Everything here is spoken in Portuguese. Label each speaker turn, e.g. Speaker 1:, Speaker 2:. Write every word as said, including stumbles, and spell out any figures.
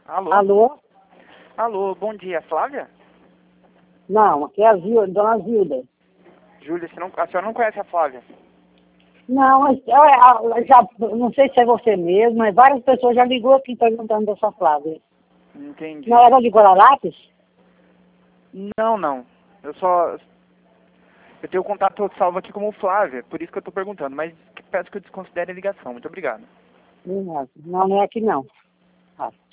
Speaker 1: Alô?
Speaker 2: Alô?
Speaker 1: Alô, bom dia, Flávia?
Speaker 2: Não, aqui é a Zilda, Dona Zilda.
Speaker 1: Júlia, você não, a senhora não conhece a Flávia?
Speaker 2: Não, mas eu, eu já, não sei se é você mesmo, mas várias pessoas já ligou aqui perguntando dessa Flávia.
Speaker 1: Entendi.
Speaker 2: Não era de Guararapes?
Speaker 1: Não, não. Eu só... Eu tenho o contato salvo aqui como Flávia, por isso que eu tô perguntando, mas peço que eu desconsidere a ligação. Muito obrigado.
Speaker 2: Não, não é aqui não. Ah.